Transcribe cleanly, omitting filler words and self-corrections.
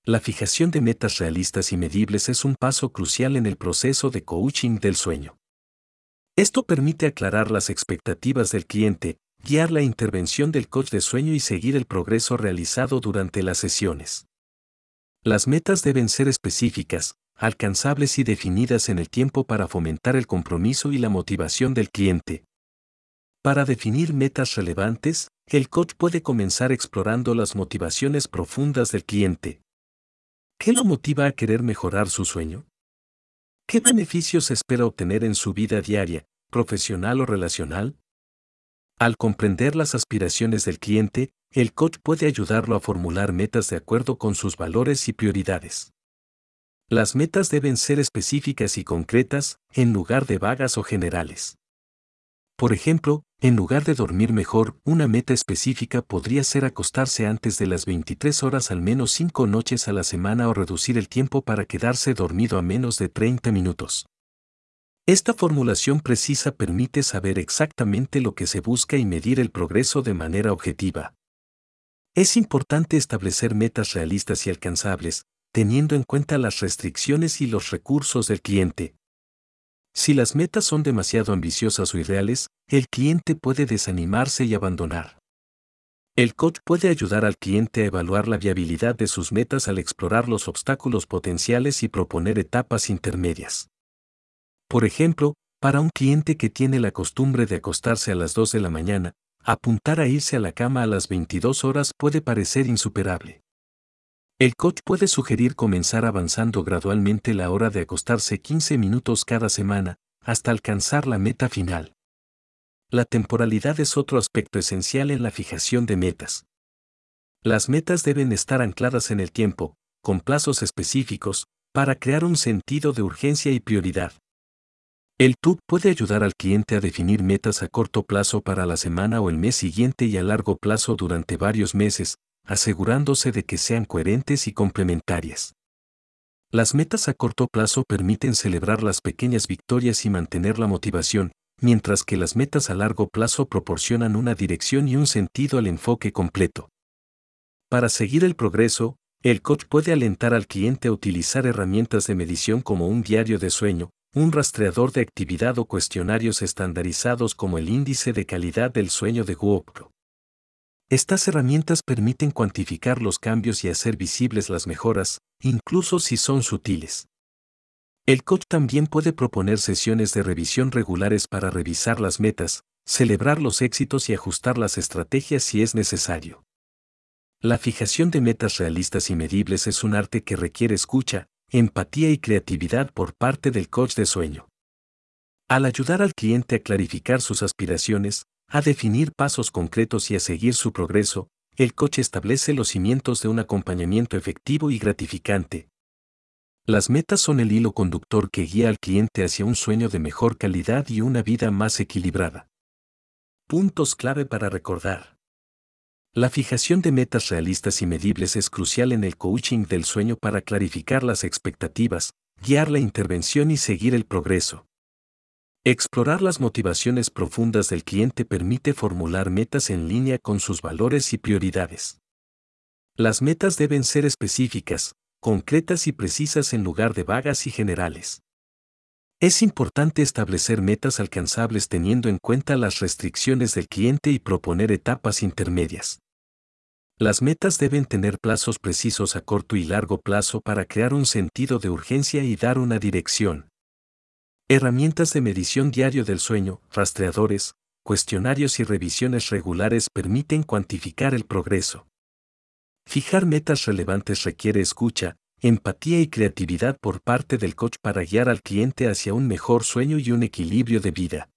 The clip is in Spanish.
La fijación de metas realistas y medibles es un paso crucial en el proceso de coaching del sueño. Esto permite aclarar las expectativas del cliente, guiar la intervención del coach de sueño y seguir el progreso realizado durante las sesiones. Las metas deben ser específicas, alcanzables y definidas en el tiempo para fomentar el compromiso y la motivación del cliente. Para definir metas relevantes, el coach puede comenzar explorando las motivaciones profundas del cliente. ¿Qué lo motiva a querer mejorar su sueño? ¿Qué beneficios espera obtener en su vida diaria, profesional o relacional? Al comprender las aspiraciones del cliente, el coach puede ayudarlo a formular metas de acuerdo con sus valores y prioridades. Las metas deben ser específicas y concretas, en lugar de vagas o generales. Por ejemplo, en lugar de dormir mejor, una meta específica podría ser acostarse antes de las 23 horas al menos 5 noches a la semana o reducir el tiempo para quedarse dormido a menos de 30 minutos. Esta formulación precisa permite saber exactamente lo que se busca y medir el progreso de manera objetiva. Es importante establecer metas realistas y alcanzables, teniendo en cuenta las restricciones y los recursos del cliente. Si las metas son demasiado ambiciosas o irreales, el cliente puede desanimarse y abandonar. El coach puede ayudar al cliente a evaluar la viabilidad de sus metas al explorar los obstáculos potenciales y proponer etapas intermedias. Por ejemplo, para un cliente que tiene la costumbre de acostarse a las 2 de la mañana, apuntar a irse a la cama a las 22 horas puede parecer insuperable. El coach puede sugerir comenzar avanzando gradualmente la hora de acostarse 15 minutos cada semana, hasta alcanzar la meta final. La temporalidad es otro aspecto esencial en la fijación de metas. Las metas deben estar ancladas en el tiempo, con plazos específicos, para crear un sentido de urgencia y prioridad. El TUC puede ayudar al cliente a definir metas a corto plazo para la semana o el mes siguiente y a largo plazo durante varios meses, asegurándose de que sean coherentes y complementarias. Las metas a corto plazo permiten celebrar las pequeñas victorias y mantener la motivación, mientras que las metas a largo plazo proporcionan una dirección y un sentido al enfoque completo. Para seguir el progreso, el coach puede alentar al cliente a utilizar herramientas de medición como un diario de sueño, un rastreador de actividad o cuestionarios estandarizados como el índice de calidad del sueño de WOPR. Estas herramientas permiten cuantificar los cambios y hacer visibles las mejoras, incluso si son sutiles. El coach también puede proponer sesiones de revisión regulares para revisar las metas, celebrar los éxitos y ajustar las estrategias si es necesario. La fijación de metas realistas y medibles es un arte que requiere escucha, empatía y creatividad por parte del coach de sueño. Al ayudar al cliente a clarificar sus aspiraciones, a definir pasos concretos y a seguir su progreso, el coach establece los cimientos de un acompañamiento efectivo y gratificante. Las metas son el hilo conductor que guía al cliente hacia un sueño de mejor calidad y una vida más equilibrada. Puntos clave para recordar. La fijación de metas realistas y medibles es crucial en el coaching del sueño para clarificar las expectativas, guiar la intervención y seguir el progreso. Explorar las motivaciones profundas del cliente permite formular metas en línea con sus valores y prioridades. Las metas deben ser específicas, concretas y precisas en lugar de vagas y generales. Es importante establecer metas alcanzables teniendo en cuenta las restricciones del cliente y proponer etapas intermedias. Las metas deben tener plazos precisos a corto y largo plazo para crear un sentido de urgencia y dar una dirección. Herramientas de medición diario del sueño, rastreadores, cuestionarios y revisiones regulares permiten cuantificar el progreso. Fijar metas relevantes requiere escucha, empatía y creatividad por parte del coach para guiar al cliente hacia un mejor sueño y un equilibrio de vida.